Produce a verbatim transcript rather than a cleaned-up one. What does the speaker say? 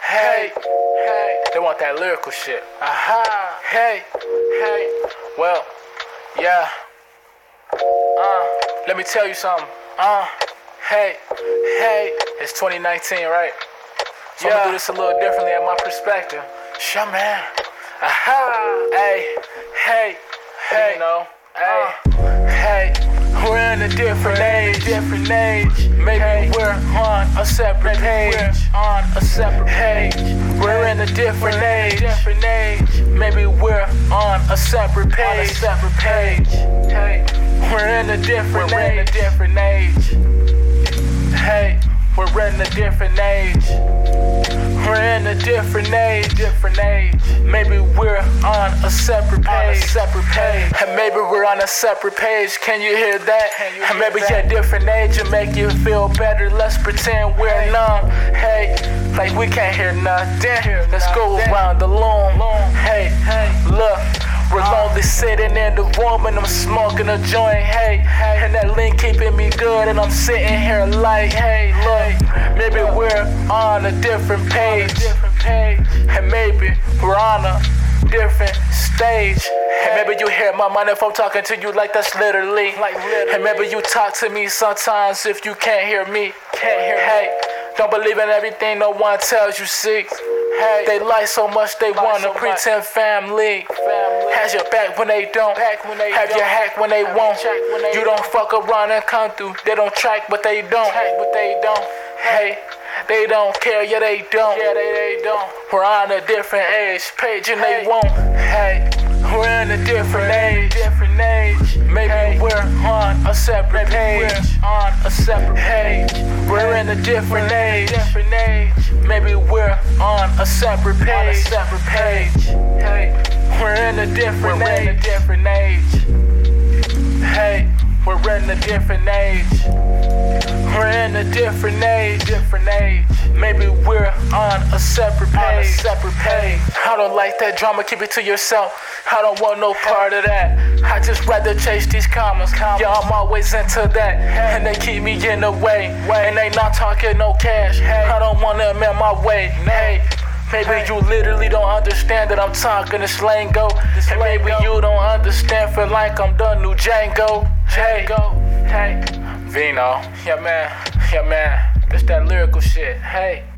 Hey, hey, they want that lyrical shit. Aha, hey, hey, well, yeah. Uh, let me tell you something. Uh, hey, hey, it's twenty nineteen, right? So yeah. I'm gonna do this a little differently at my perspective. Sure, man. Aha, hey, hey, hey, you know, hey, uh, hey. We're in a different age, different age. Maybe hey. We're on a separate page, we're on a separate page. We're in a different age, different age. Maybe we're on a separate page, on a separate page. Hey, we're in a different we're age, in a different age. Hey, we're in a different age. We're in a different age, different age. Maybe we're on a separate page, a separate page. And maybe we're on a separate page. Can you hear that? You and maybe you're a different age and make you feel better. Let's pretend we're hey. numb. Hey, like we can't hear nothing. Let's go around the loom. Hey, hey, look. We're lonely sitting in the room and I'm smoking a joint, hey. And that link keeping me good and I'm sitting here like, hey, look. Maybe we're on a different page. And maybe we're on a different stage. And maybe you hear my mind if I'm talking to you like that's literally. And maybe you talk to me sometimes if you can't hear me. Can't hear, hey. Don't believe in everything no one tells you, see. Hey, they lie so much they wanna so pretend family. family Has your back when they don't back when they Have don't. Your hack when they have won't when they You don't, don't fuck around and come through. They don't track but they don't track, but they don't Hey, they don't care, yeah they don't Yeah they, they don't We're on a different age page and hey. They won't Hey, we're in a different age Different age Maybe hey. We're on a separate Maybe page We're on a separate page We're in a different age Different age Maybe we're on a separate page, on a separate page. Hey, we're in a different we're age. In a different age. Hey, we're in a different age. We're in a different age, different age. Maybe we're on a separate page, on a separate page. I don't like that drama, keep it to yourself. I don't want no part of that. I just rather chase these commas. Yeah, I'm always into that. And they keep me in the way. And they not talking no cash. I don't want them in my way. Hey, maybe you literally don't understand that I'm talking this lingo. And maybe you don't understand, feel like I'm the new Django. Hey, hey, Vino. Yeah, man. Yeah, man. It's that lyrical shit. Hey.